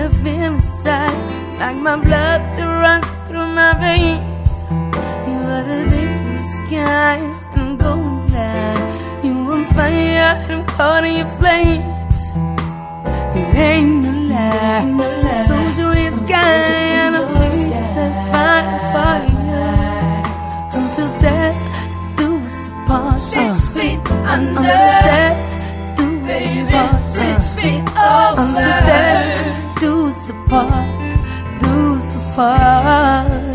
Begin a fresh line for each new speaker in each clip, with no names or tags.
I feel inside, like my blood that runs through my veins. You are the dangerous kind, and I'm going blind. You on fire, and I'm caught in your flames. It ain't no lie, soldier in the sky, and I'm fighting for you. Until death do us apart.
6 feet under,
until death do us apart.
6 feet over,
until death do us apart. Do us apart.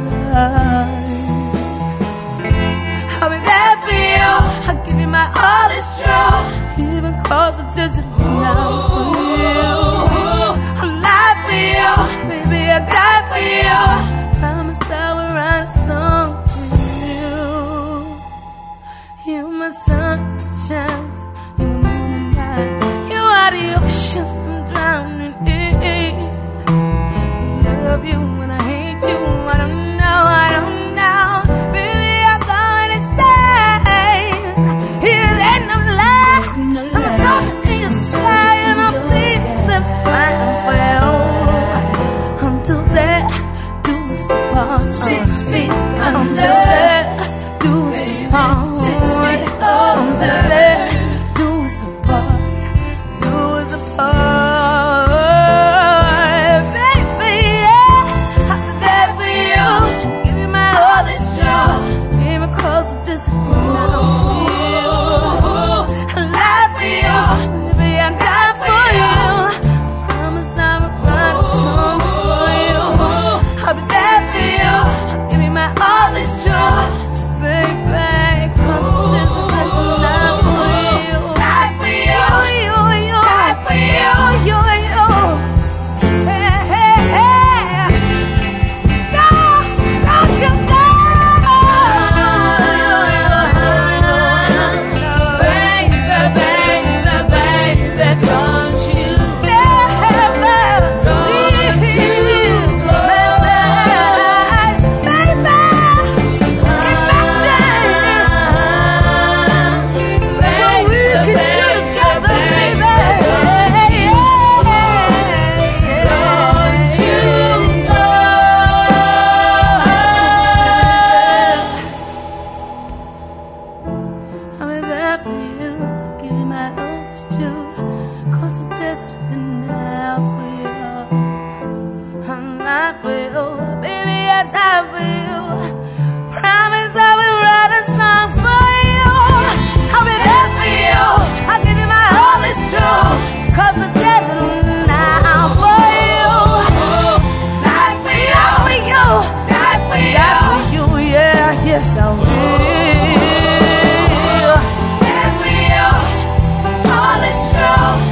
I'll be there for you. I'll give you my all is true. Even cross the desert now for you. I'll lie for you, baby, I'll die for you. Promise I will write a song for you. You're my sunshine, you're my moon and night. You are the ocean I'm drowning in. Love you when I hate you. I don't know, I don't know. Baby, I'm gonna stay. It ain't no lie. I'm a soldier in the sky, and I'll be the fire for you. Until death do us apart.
6 feet
Until
under,
death do us apart.
6 feet
Until
over,
death do us apart. Do us apart. Baby, yeah, I'll be there for you. Give you my all this joy. Came across the desert now for you. I'll lie for you, baby, I'll die for you. Promise I will write a song for you. I'll be there for you. Give me my all this joy, baby. Cross the desert now for you.
die for you,
Die for you. Hey, hey, hey. No, don't you go.
baby, baby, baby, don't you
Cross the desert and now for you. I'm not for you, baby, I die for you. Promise I will write a song for you. I'll be there for you. I'll give you my all is true. Cross the desert now for you.
die for you, die for you,
Die for you, yeah, yes I will.
die for you, all is true.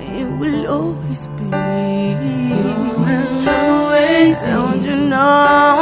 Always be, don't you know?